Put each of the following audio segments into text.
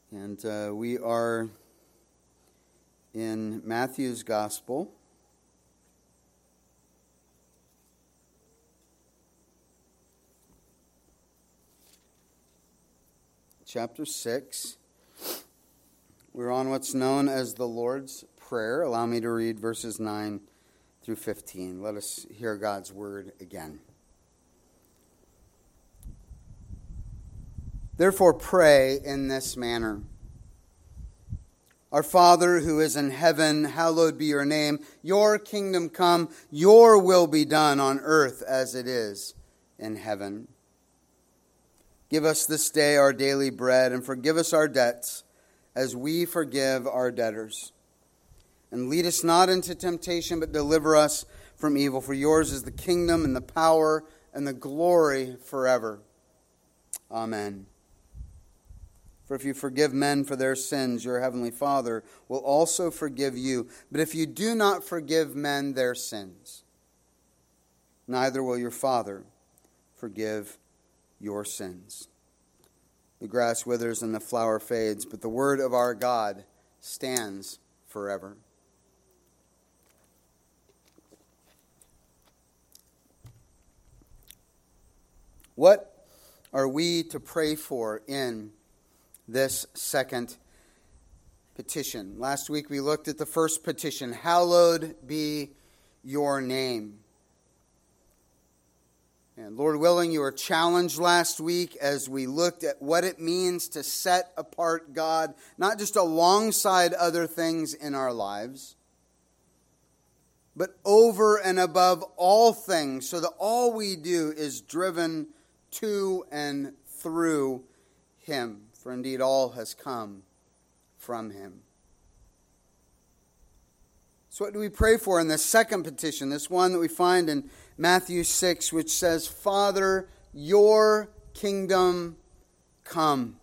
And we are in Matthew's Gospel. Chapter 6. We're on what's known as the Lord's Prayer. Allow me to read verses 9 through 15. Let us hear God's word again. Therefore pray in this manner. Our Father who is in heaven, hallowed be your name. Your kingdom come, your will be done on earth as it is in heaven. Give us this day our daily bread, and forgive us our debts as we forgive our debtors. And lead us not into temptation, but deliver us from evil. For yours is the kingdom and the power and the glory forever. Amen. For if you forgive men for their sins, your heavenly Father will also forgive you. But if you do not forgive men their sins, neither will your Father forgive your sins. The grass withers and the flower fades, but the word of our God stands forever. What are we to pray for in this second petition? Last week we looked at the first petition, hallowed be your name. And Lord willing, you were challenged last week as we looked at what it means to set apart God, not just alongside other things in our lives, but over and above all things, so that all we do is driven to and through Him. For indeed all has come from Him. So what do we pray for in this second petition? This one that we find in Matthew 6, which says, Father, your kingdom come.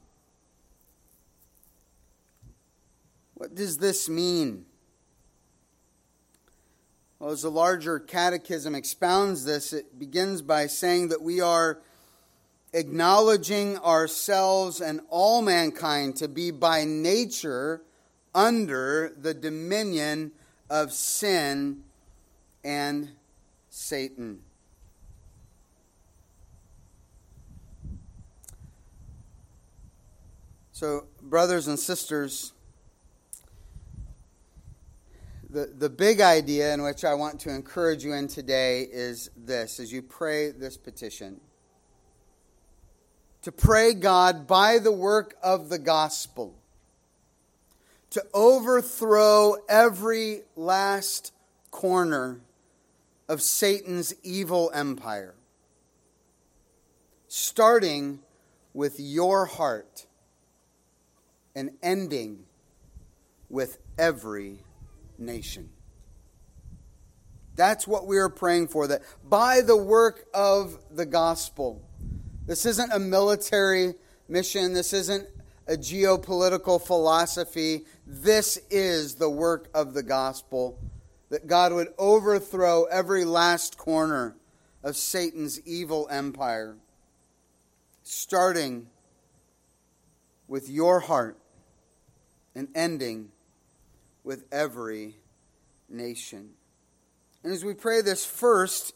What does this mean? Well, as the larger catechism expounds this, it begins by saying that we are acknowledging ourselves and all mankind to be by nature under the dominion of sin and Satan. So, brothers and sisters, the big idea in which I want to encourage you in today is this, as you pray this petition. To pray God by the work of the gospel to overthrow every last corner of Satan's evil empire, starting with your heart and ending with every nation. That's what we are praying for, that by the work of the gospel. This isn't a military mission. This isn't a geopolitical philosophy. This is the work of the gospel, that God would overthrow every last corner of Satan's evil empire, starting with your heart and ending with every nation. And as we pray this, first,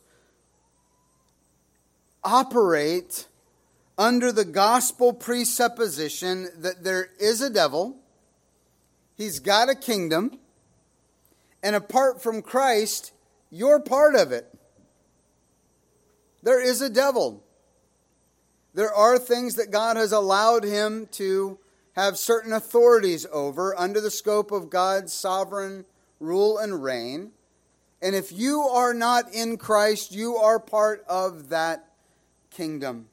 operate under the gospel presupposition that there is a devil, he's got a kingdom, and apart from Christ, you're part of it. There is a devil. There are things that God has allowed him to have certain authorities over under the scope of God's sovereign rule and reign. And if you are not in Christ, you are part of that kingdom.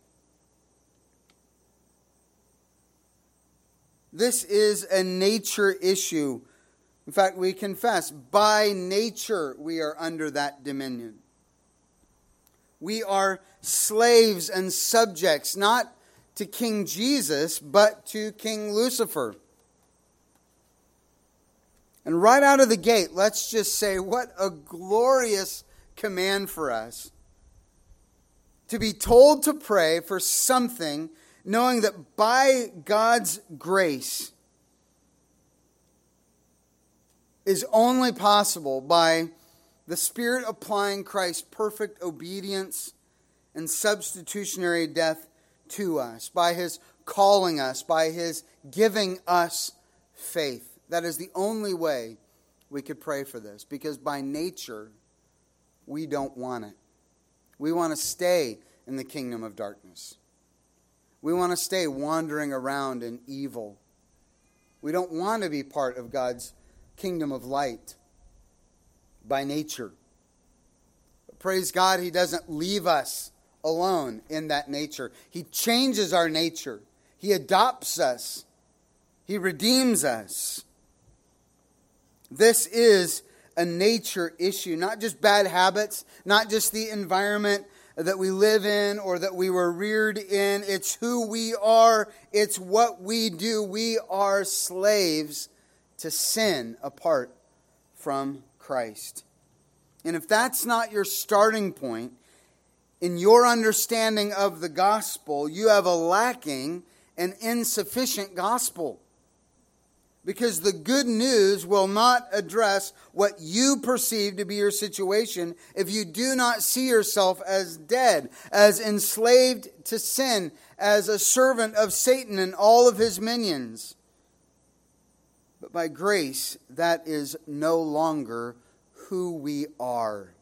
This is a nature issue. In fact, we confess, by nature we are under that dominion. We are slaves and subjects, not to King Jesus, but to King Lucifer. And right out of the gate, let's just say, what a glorious command for us. To be told to pray for something, knowing that by God's grace, is only possible by the Spirit applying Christ's perfect obedience and substitutionary death to us, by His calling us, by His giving us faith. That is the only way we could pray for this, because by nature, we don't want it. We want to stay in the kingdom of darkness. We want to stay wandering around in evil. We don't want to be part of God's kingdom of light by nature. But praise God, He doesn't leave us alone in that nature. He changes our nature. He adopts us. He redeems us. This is a nature issue, not just bad habits, not just the environment that we live in or that we were reared in. It's who we are. It's what we do. We are slaves to sin apart from Christ. And if that's not your starting point in your understanding of the gospel, you have a lacking and insufficient gospel. Because the good news will not address what you perceive to be your situation if you do not see yourself as dead, as enslaved to sin, as a servant of Satan and all of his minions. But by grace, that is no longer who we are.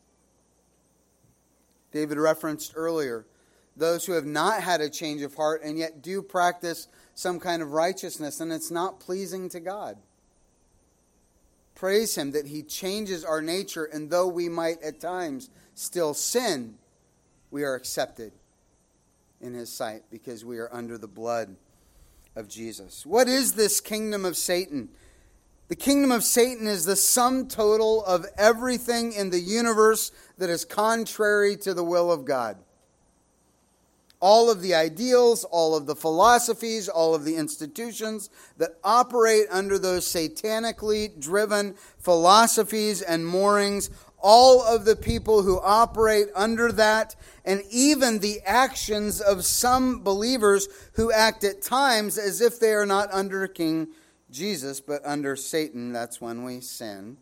David referenced earlier those who have not had a change of heart and yet do practice some kind of righteousness, and it's not pleasing to God. Praise Him that He changes our nature, and though we might at times still sin, we are accepted in His sight because we are under the blood of Jesus. What is this kingdom of Satan? The kingdom of Satan is the sum total of everything in the universe that is contrary to the will of God. All of the ideals, all of the philosophies, all of the institutions that operate under those satanically driven philosophies and moorings, all of the people who operate under that, and even the actions of some believers who act at times as if they are not under King Jesus, but under Satan. That's when we sin.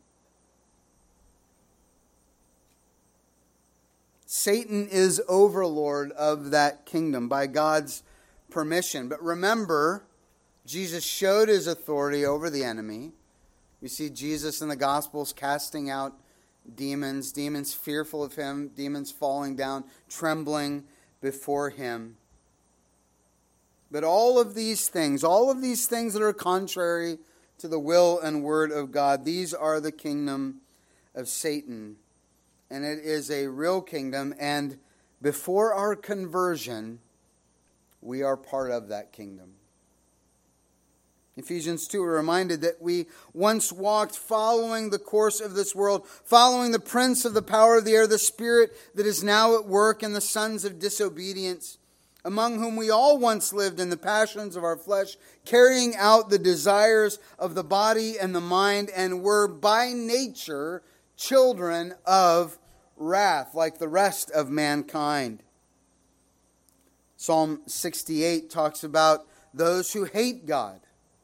Satan is overlord of that kingdom by God's permission. But remember, Jesus showed His authority over the enemy. We see Jesus in the Gospels casting out demons, demons fearful of Him, demons falling down, trembling before Him. But all of these things that are contrary to the will and word of God, these are the kingdom of Satan. And it is a real kingdom, and before our conversion, we are part of that kingdom. Ephesians 2, we're reminded that we once walked following the course of this world, following the prince of the power of the air, the spirit that is now at work in the sons of disobedience, among whom we all once lived in the passions of our flesh, carrying out the desires of the body and the mind, and were by nature children of wrath, like the rest of mankind. Psalm 68 talks about those who hate God.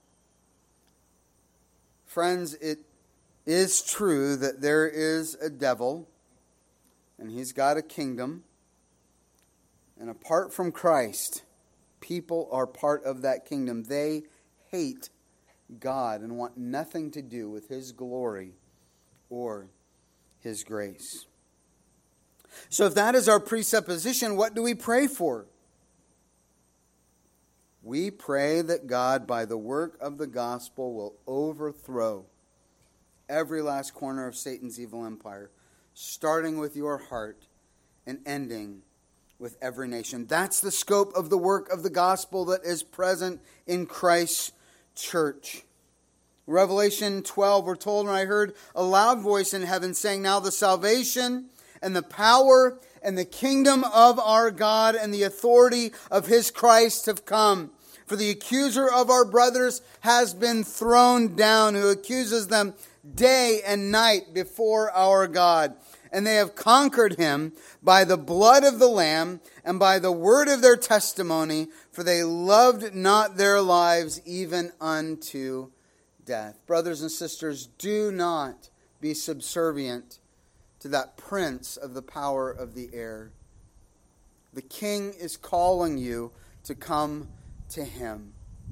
Friends, it is true that there is a devil, and he's got a kingdom. And apart from Christ, people are part of that kingdom. They hate God and want nothing to do with His glory or His grace. So if that is our presupposition, what do we pray for? We pray that God, by the work of the gospel, will overthrow every last corner of Satan's evil empire, starting with your heart and ending with every nation. That's the scope of the work of the gospel that is present in Christ's church. Revelation 12, we're told, and I heard a loud voice in heaven saying, "Now the salvation and the power and the kingdom of our God and the authority of His Christ have come. For the accuser of our brothers has been thrown down, who accuses them day and night before our God. And they have conquered him by the blood of the Lamb and by the word of their testimony, for they loved not their lives even unto death. Brothers and sisters, do not be subservient to that prince of the power of the air. The King is calling you to come to him.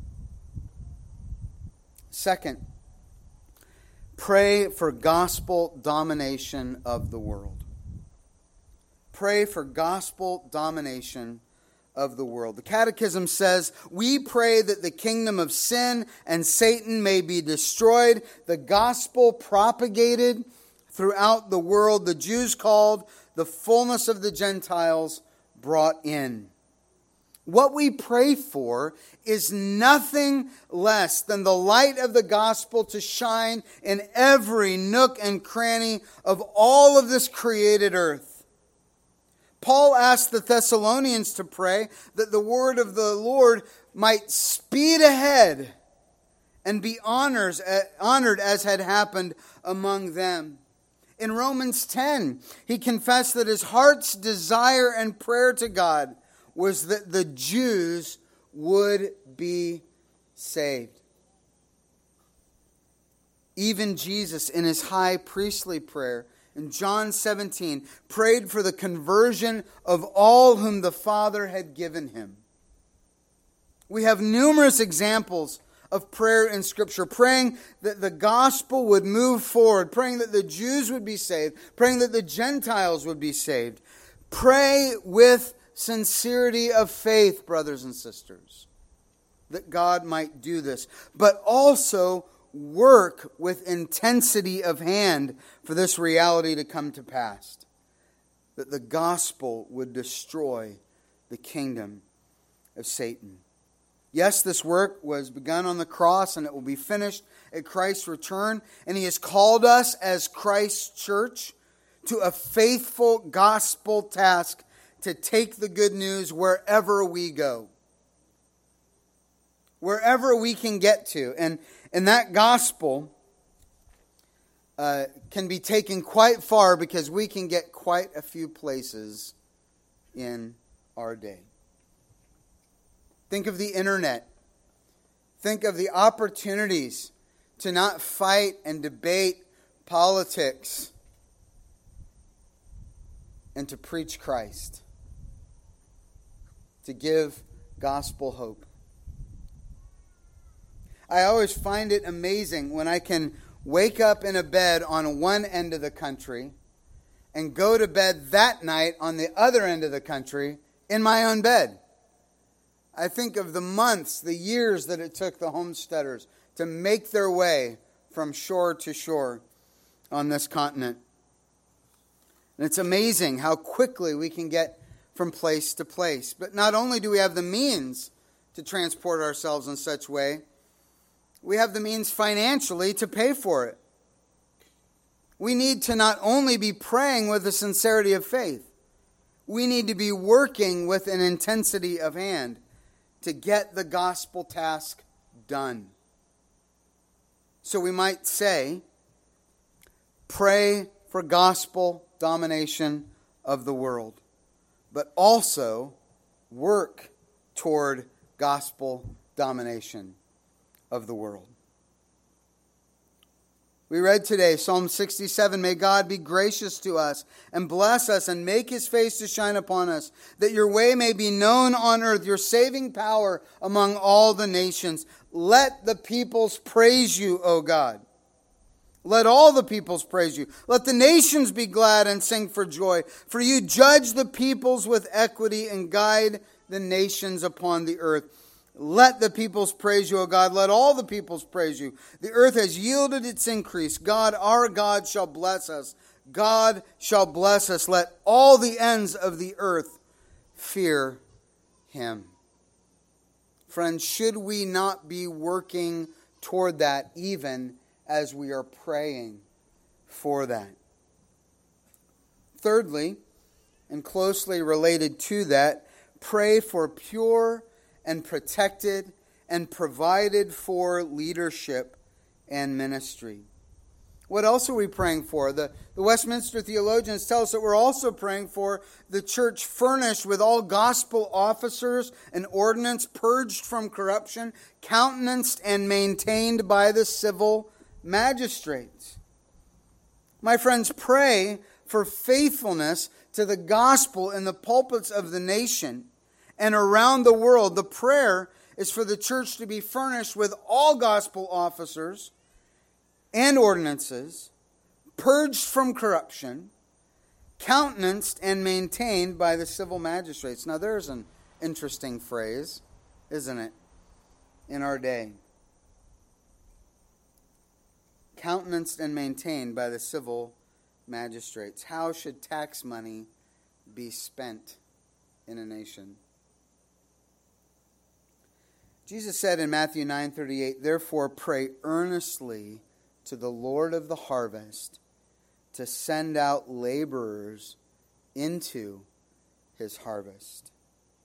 Second, pray for gospel domination of the world. Pray for gospel domination of the world. The Catechism says, we pray that the kingdom of sin and Satan may be destroyed, the gospel propagated throughout the world, the Jews called, the fullness of the Gentiles brought in. What we pray for is nothing less than the light of the gospel to shine in every nook and cranny of all of this created earth. Paul asked the Thessalonians to pray that the word of the Lord might speed ahead and be honored as had happened among them. In Romans 10, he confessed that his heart's desire and prayer to God was that the Jews would be saved. Even Jesus, in his high priestly prayer, in John 17, prayed for the conversion of all whom the Father had given him. We have numerous examples of prayer in Scripture, praying that the gospel would move forward, praying that the Jews would be saved, praying that the Gentiles would be saved. Pray with sincerity of faith, brothers and sisters, that God might do this, but also work with intensity of hand for this reality to come to pass, that the gospel would destroy the kingdom of Satan. Yes, this work was begun on the cross and it will be finished at Christ's return, and he has called us as Christ's church to a faithful gospel task to take the good news wherever we go. Wherever we can get to. And that gospel can be taken quite far because we can get quite a few places in our day. Think of the internet. Think of the opportunities to not fight and debate politics and to preach Christ. To give gospel hope. I always find it amazing when I can wake up in a bed on one end of the country and go to bed that night on the other end of the country in my own bed. I think of the months, the years that it took the homesteaders to make their way from shore to shore on this continent. And it's amazing how quickly we can get from place to place. But not only do we have the means to transport ourselves in such way, we have the means financially to pay for it. We need to not only be praying with a sincerity of faith, we need to be working with an intensity of hand to get the gospel task done. So we might say, pray for gospel domination of the world, but also work toward gospel domination of the world. We read today, Psalm 67, may God be gracious to us and bless us and make his face to shine upon us, that your way may be known on earth, your saving power among all the nations. Let the peoples praise you, O God. Let all the peoples praise you. Let the nations be glad and sing for joy. For you judge the peoples with equity and guide the nations upon the earth. Let the peoples praise you, O God. Let all the peoples praise you. The earth has yielded its increase. God, our God, shall bless us. God shall bless us. Let all the ends of the earth fear him. Friends, should we not be working toward that even as we are praying for that? Thirdly, and closely related to that, pray for pure and protected and provided for leadership and ministry. What else are we praying for? The Westminster theologians tell us that we're also praying for the church furnished with all gospel officers and ordinance, purged from corruption, countenanced and maintained by the civil magistrates. My friends, pray for faithfulness to the gospel in the pulpits of the nation and around the world. The prayer is for the church to be furnished with all gospel officers and ordinances, purged from corruption, countenanced and maintained by the civil magistrates. Now there's an interesting phrase, isn't it, in our day? Countenanced and maintained by the civil magistrates. How should tax money be spent in a nation? Jesus said in Matthew 9:38, "Therefore pray earnestly to the Lord of the harvest to send out laborers into his harvest."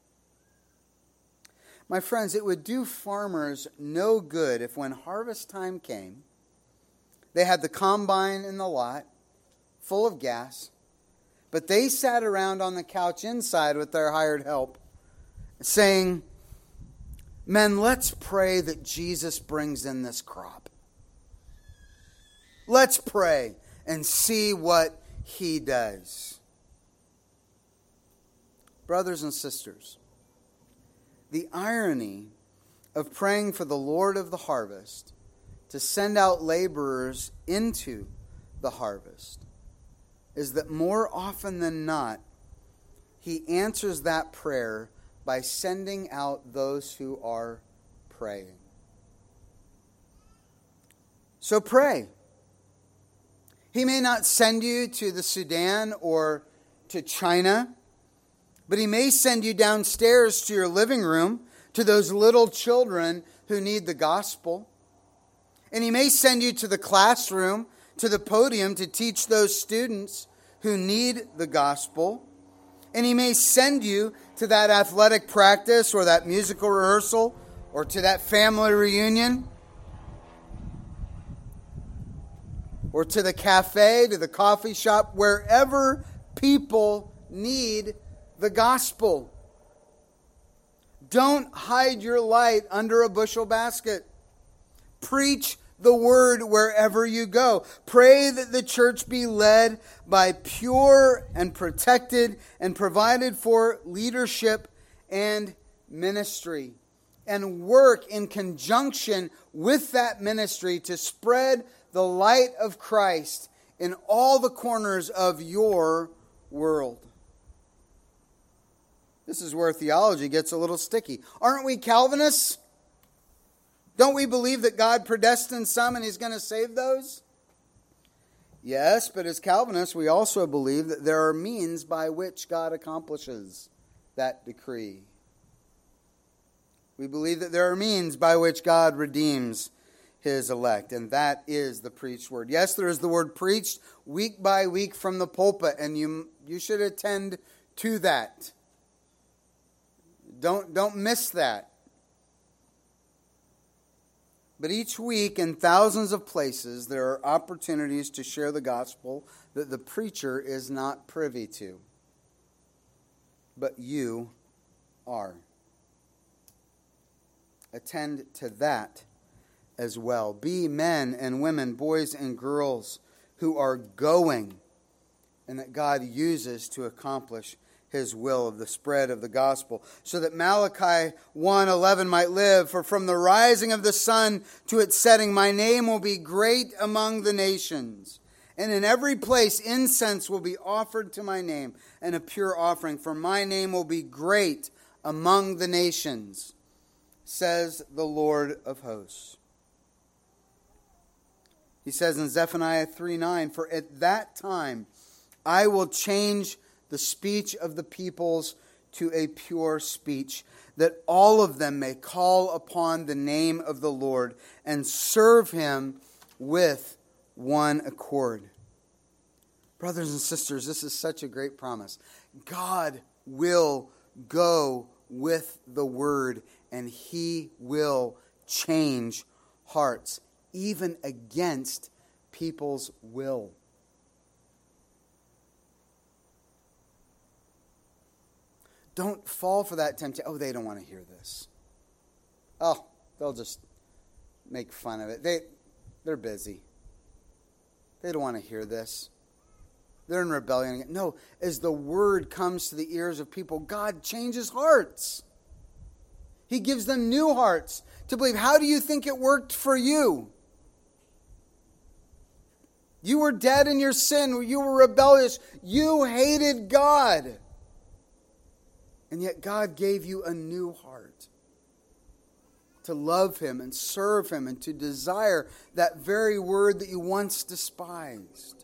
My friends, it would do farmers no good if when harvest time came, they had the combine in the lot, full of gas, but they sat around on the couch inside with their hired help, saying, "Men, let's pray that Jesus brings in this crop. Let's pray and see what he does." Brothers and sisters, the irony of praying for the Lord of the harvest to send out laborers into the harvest is that more often than not, he answers that prayer by sending out those who are praying. So pray. He may not send you to the Sudan or to China, but he may send you downstairs to your living room, to those little children who need the gospel. And he may send you to the classroom, to the podium to teach those students who need the gospel. And he may send you to that athletic practice or that musical rehearsal or to that family reunion or to the cafe, to the coffee shop, wherever people need the gospel. Don't hide your light under a bushel basket. Preach the word wherever you go. Pray that the church be led by pure and protected and provided for leadership and ministry. And work in conjunction with that ministry to spread the light of Christ in all the corners of your world. This is where theology gets a little sticky. Aren't we Calvinists? Don't we believe that God predestined some and he's going to save those? Yes, but as Calvinists, we also believe that there are means by which God accomplishes that decree. We believe that there are means by which God redeems his elect, and that is the preached word. Yes, there is the word preached week by week from the pulpit, and you should attend to that. Don't miss that. But each week in thousands of places, there are opportunities to share the gospel that the preacher is not privy to. But you are. Attend to that as well. Be men and women, boys and girls who are going and that God uses to accomplish his will of the spread of the gospel, so that Malachi 1:11 might live. For from the rising of the sun to its setting, my name will be great among the nations. And in every place incense will be offered to my name, and a pure offering. For my name will be great among the nations, says the Lord of hosts. He says in Zephaniah 3:9, for at that time I will change the speech of the peoples to a pure speech, that all of them may call upon the name of the Lord and serve him with one accord. Brothers and sisters, this is such a great promise. God will go with the word, and he will change hearts, even against people's will. Don't fall for that temptation. Oh, they don't want to hear this. Oh, they'll just make fun of it. They're busy. They don't want to hear this. They're in rebellion. No, as the word comes to the ears of people, God changes hearts. He gives them new hearts to believe. How do you think it worked for you? You were dead in your sin. You were rebellious. You hated God. And yet God gave you a new heart to love Him and serve Him and to desire that very word that you once despised.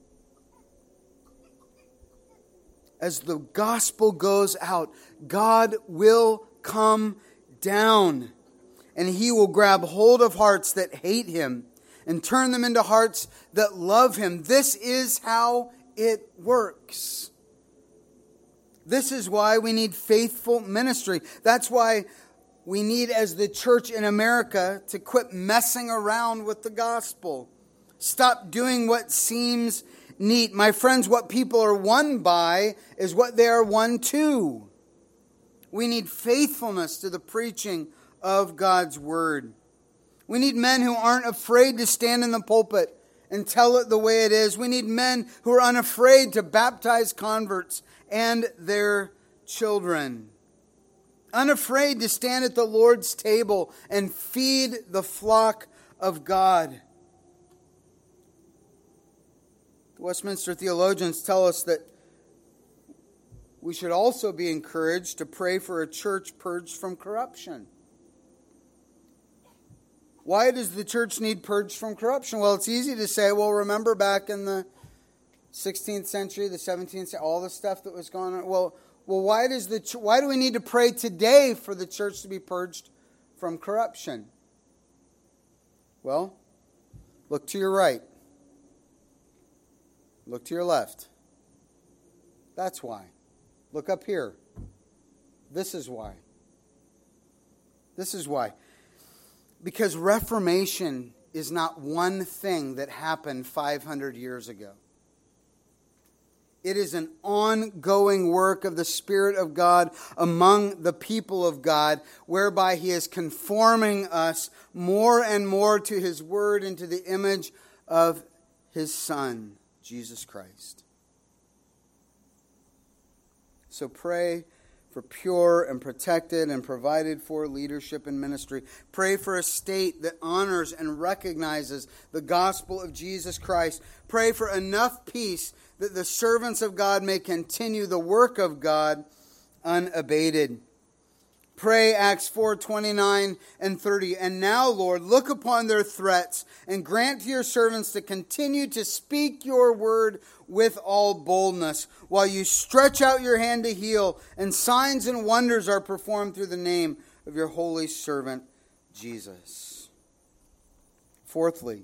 As the gospel goes out, God will come down and He will grab hold of hearts that hate Him and turn them into hearts that love Him. This is how it works. This is why we need faithful ministry. That's why we need, as the church in America, to quit messing around with the gospel. Stop doing what seems neat. My friends, what people are won by is what they are won to. We need faithfulness to the preaching of God's word. We need men who aren't afraid to stand in the pulpit and tell it the way it is. We need men who are unafraid to baptize converts and their children. Unafraid to stand at the Lord's table and feed the flock of God. The Westminster theologians tell us that we should also be encouraged to pray for a church purged from corruption. Why does the church need purged from corruption? Well, it's easy to say, well, remember back in the 16th century, the 17th century, all the stuff that was going on. Well, why do we need to pray today for the church to be purged from corruption? Well, look to your right. Look to your left. That's why. Look up here. This is why. This is why. Because Reformation is not one thing that happened 500 years ago. It is an ongoing work of the Spirit of God among the people of God, whereby He is conforming us more and more to His Word and to the image of His Son, Jesus Christ. So pray for pure and protected and provided for leadership and ministry. Pray for a state that honors and recognizes the gospel of Jesus Christ. Pray for enough peace that the servants of God may continue the work of God unabated. Pray, Acts 4:29 and 30. And now, Lord, look upon their threats and grant to your servants to continue to speak your word with all boldness, while you stretch out your hand to heal, and signs and wonders are performed through the name of your holy servant, Jesus. Fourthly,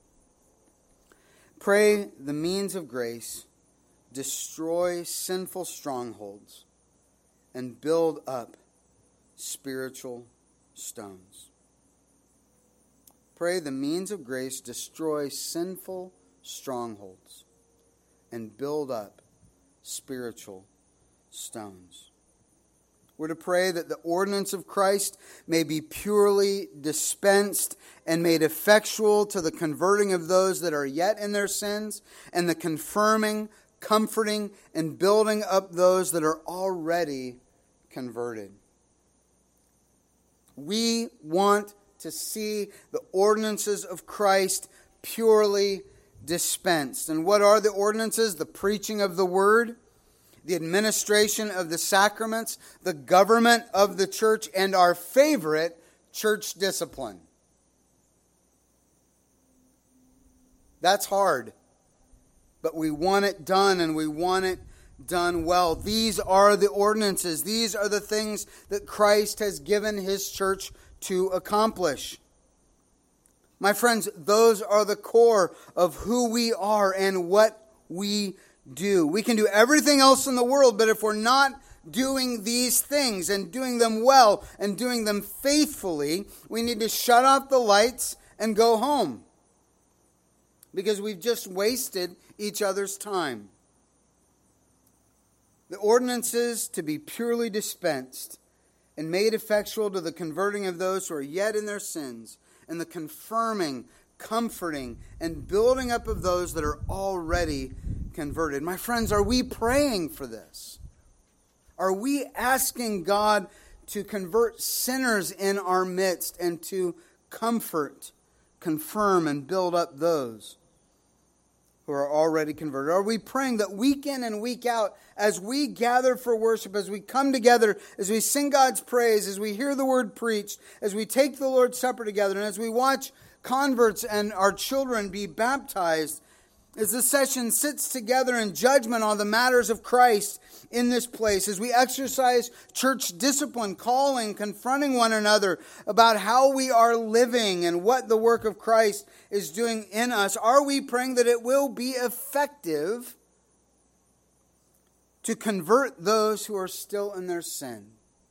pray the means of grace destroy sinful strongholds and build up spiritual stones. Pray the means of grace destroy sinful strongholds and build up spiritual stones. We're to pray that the ordinance of Christ may be purely dispensed and made effectual to the converting of those that are yet in their sins, and the confirming, comforting, and building up those that are already converted. We want to see the ordinances of Christ purely dispensed. And what are the ordinances? The preaching of the word, the administration of the sacraments, the government of the church, and our favorite, church discipline. That's hard, but we want it done, and we want it done well. These are the ordinances. These are the things that Christ has given His church to accomplish. My friends, those are the core of who we are and what we do. We can do everything else in the world, but if we're not doing these things and doing them well and doing them faithfully, we need to shut off the lights and go home. because we've just wasted each other's time. The ordinances to be purely dispensed and made effectual to the converting of those who are yet in their sins, and the confirming, comforting, and building up of those that are already converted. My friends, are we praying for this? Are we asking God to convert sinners in our midst and to comfort, confirm, and build up those who are already converted? Are we praying that week in and week out, as we gather for worship, as we come together, as we sing God's praise, as we hear the word preached, as we take the Lord's Supper together, and as we watch converts and our children be baptized, as the session sits together in judgment on the matters of Christ in this place, as we exercise church discipline, calling, confronting one another about how we are living and what the work of Christ is doing in us, are we praying that it will be effective to convert those who are still in their sin?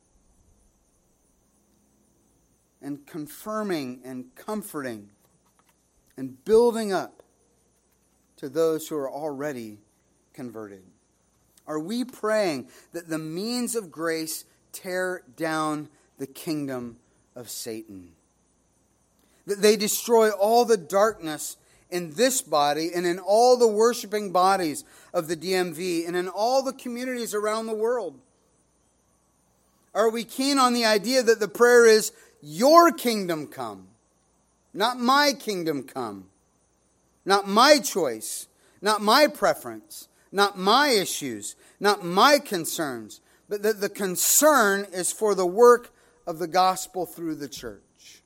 And confirming and comforting and building up to those who are already converted? Are we praying that the means of grace tear down the kingdom of Satan? That they destroy all the darkness in this body and in all the worshiping bodies of the DMV and in all the communities around the world? Are we keen on the idea that the prayer is, your kingdom come, not my kingdom come? Not my choice, not my preference, not my issues, not my concerns, but that the concern is for the work of the gospel through the church.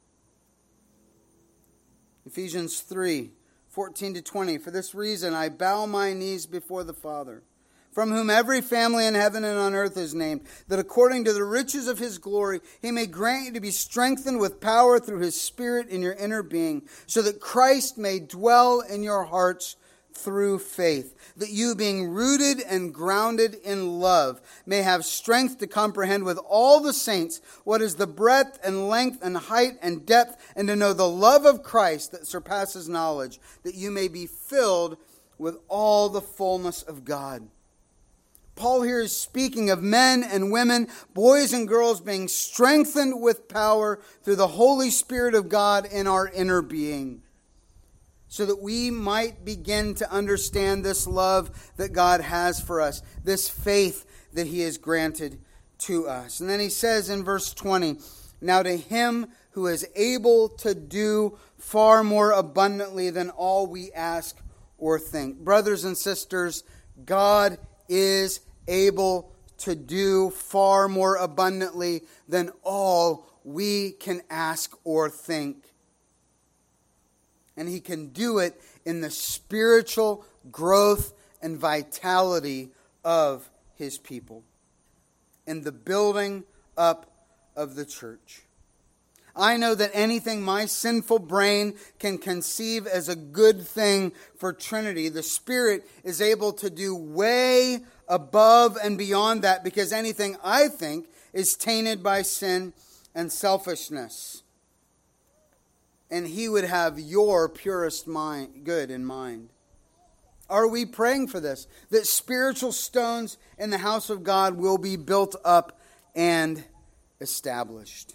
Ephesians 3:14-20. For this reason I bow my knees before the Father, from whom every family in heaven and on earth is named, that according to the riches of his glory he may grant you to be strengthened with power through his Spirit in your inner being, so that Christ may dwell in your hearts through faith, that you, being rooted and grounded in love, may have strength to comprehend with all the saints what is the breadth and length and height and depth, and to know the love of Christ that surpasses knowledge, that you may be filled with all the fullness of God. Paul here is speaking of men and women, boys and girls being strengthened with power through the Holy Spirit of God in our inner being, so that we might begin to understand this love that God has for us, this faith that he has granted to us. And then he says in verse 20, now to him who is able to do far more abundantly than all we ask or think. Brothers and sisters, God is able to do far more abundantly than all we can ask or think. And he can do it in the spiritual growth and vitality of his people, in the building up of the church. I know that anything my sinful brain can conceive as a good thing for Trinity, the Spirit is able to do way above and beyond that, because anything I think is tainted by sin and selfishness. And he would have your purest good in mind. Are we praying for this? That spiritual stones in the house of God will be built up and established.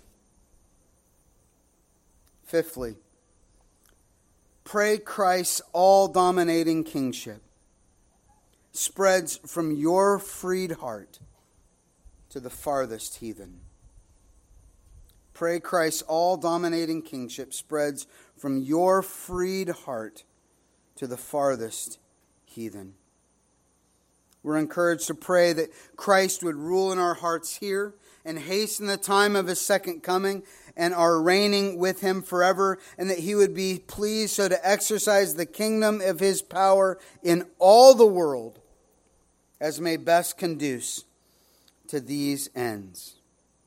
Fifthly, pray Christ's all-dominating kingship spreads from your freed heart to the farthest heathen. Pray Christ's all-dominating kingship spreads from your freed heart to the farthest heathen. We're encouraged to pray that Christ would rule in our hearts here and hasten the time of his second coming and our reigning with him forever, and that he would be pleased so to exercise the kingdom of his power in all the world as may best conduce to these ends.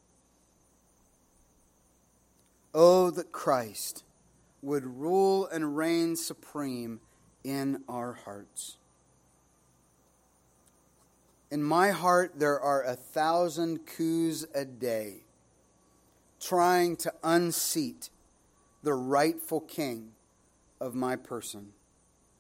Oh, that Christ would rule and reign supreme in our hearts. In my heart, there are 1,000 coups a day trying to unseat the rightful king of my person.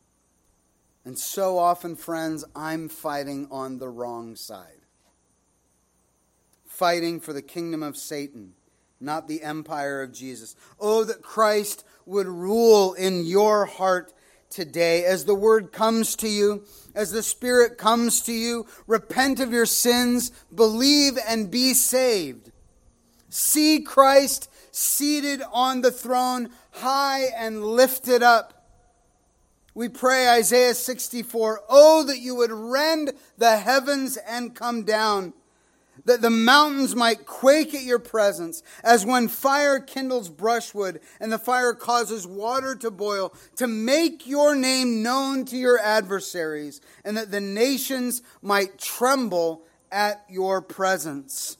And so often, friends, I'm fighting on the wrong side. Fighting for the kingdom of Satan, not the empire of Jesus. Oh, that Christ would rule in your heart today. As the word comes to you, as the Spirit comes to you, repent of your sins, believe and be saved. See Christ seated on the throne, high and lifted up. We pray Isaiah 64, oh, that you would rend the heavens and come down, that the mountains might quake at your presence, as when fire kindles brushwood and the fire causes water to boil, to make your name known to your adversaries, and that the nations might tremble at your presence.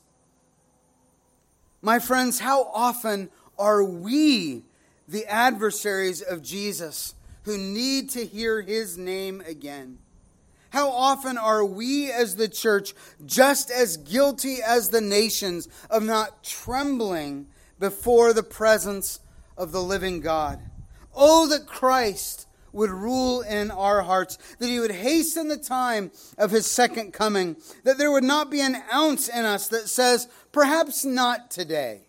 My friends, how often are we the adversaries of Jesus who need to hear his name again? How often are we as the church just as guilty as the nations of not trembling before the presence of the living God? Oh, that Christ would rule in our hearts, that he would hasten the time of his second coming, that there would not be an ounce in us that says, perhaps not today.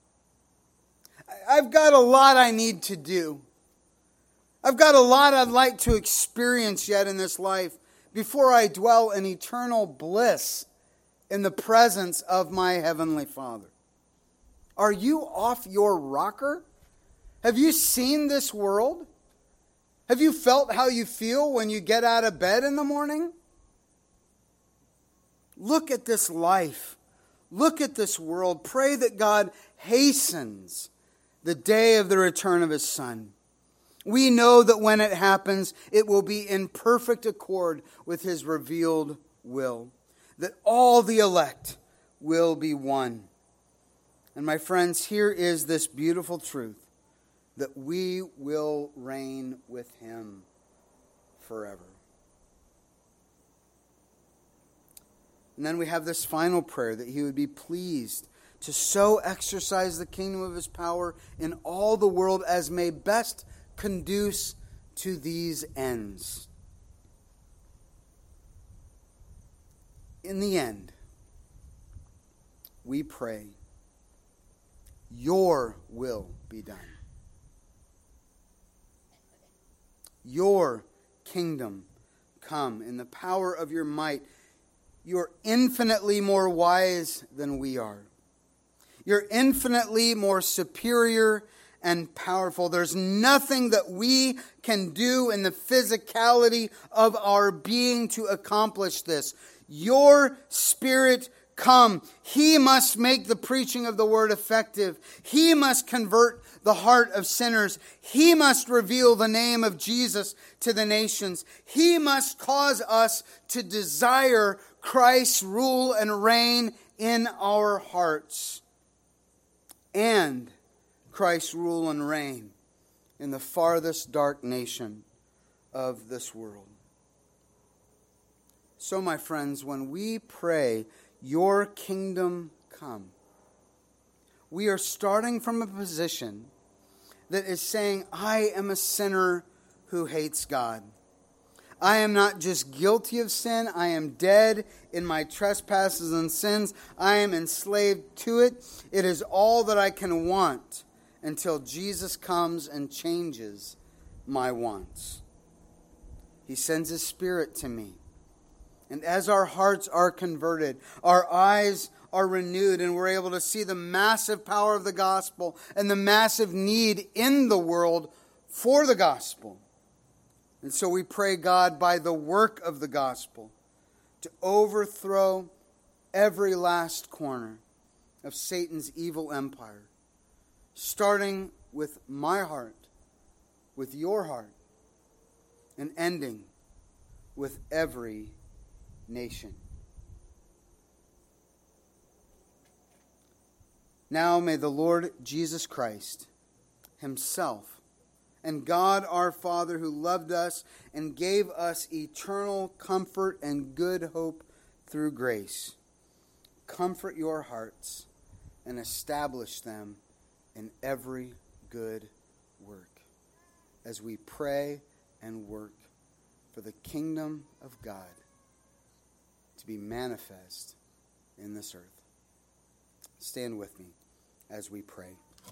I've got a lot I need to do. I've got a lot I'd like to experience yet in this life before I dwell in eternal bliss in the presence of my Heavenly Father. Are you off your rocker? Have you seen this world? Have you felt how you feel when you get out of bed in the morning? Look at this life. Look at this world. Pray that God hastens the day of the return of his Son. We know that when it happens, it will be in perfect accord with his revealed will, that all the elect will be one. And my friends, here is this beautiful truth, that we will reign with him forever. And then we have this final prayer, that he would be pleased to so exercise the kingdom of his power in all the world as may best conduce to these ends. In the end, we pray, your will be done. Your kingdom come in the power of your might. You're infinitely more wise than we are. You're infinitely more superior and powerful. There's nothing that we can do in the physicality of our being to accomplish this. Your Spirit come. He must make the preaching of the word effective. He must convert the heart of sinners. He must reveal the name of Jesus to the nations. He must cause us to desire Christ's rule and reign in our hearts, and Christ's rule and reign in the farthest dark nation of this world. So, my friends, when we pray, your kingdom come, we are starting from a position that is saying, I am a sinner who hates God. I am not just guilty of sin, I am dead in my trespasses and sins. I am enslaved to it. It is all that I can want until Jesus comes and changes my wants. He sends his Spirit to me. And as our hearts are converted, our eyes are renewed, and we're able to see the massive power of the gospel and the massive need in the world for the gospel. And so we pray, God, by the work of the gospel, to overthrow every last corner of Satan's evil empire, starting with my heart, with your heart, and ending with every nation. Now may the Lord Jesus Christ himself and God our Father, who loved us and gave us eternal comfort and good hope through grace, comfort your hearts and establish them in every good work as we pray and work for the kingdom of God to be manifest in this earth. Stand with me as we pray.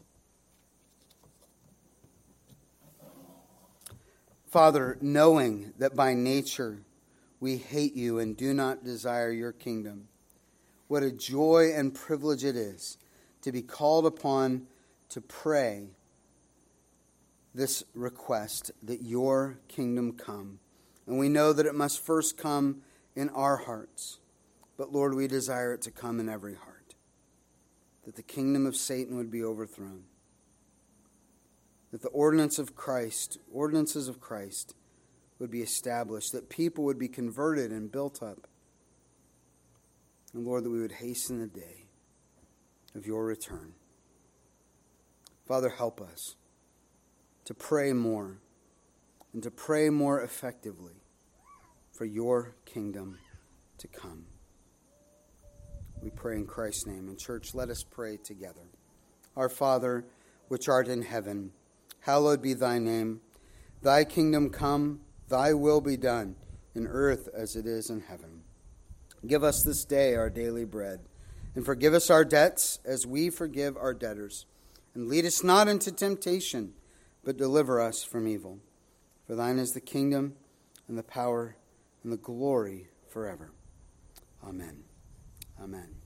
Father, knowing that by nature we hate you and do not desire your kingdom, what a joy and privilege it is to be called upon to pray this request that your kingdom come. And we know that it must first come in our hearts. But Lord, we desire it to come in every heart. That the kingdom of Satan would be overthrown. That the ordinances of Christ would be established. That people would be converted and built up. And Lord, that we would hasten the day of your return. Father, help us to pray more and to pray more effectively for your kingdom to come. We pray in Christ's name. And church, let us pray together. Our Father, which art in heaven, hallowed be thy name. Thy kingdom come, thy will be done, in earth as it is in heaven. Give us this day our daily bread, and forgive us our debts as we forgive our debtors. And lead us not into temptation, but deliver us from evil. For thine is the kingdom, and the power, and the glory forever. Amen. Amen.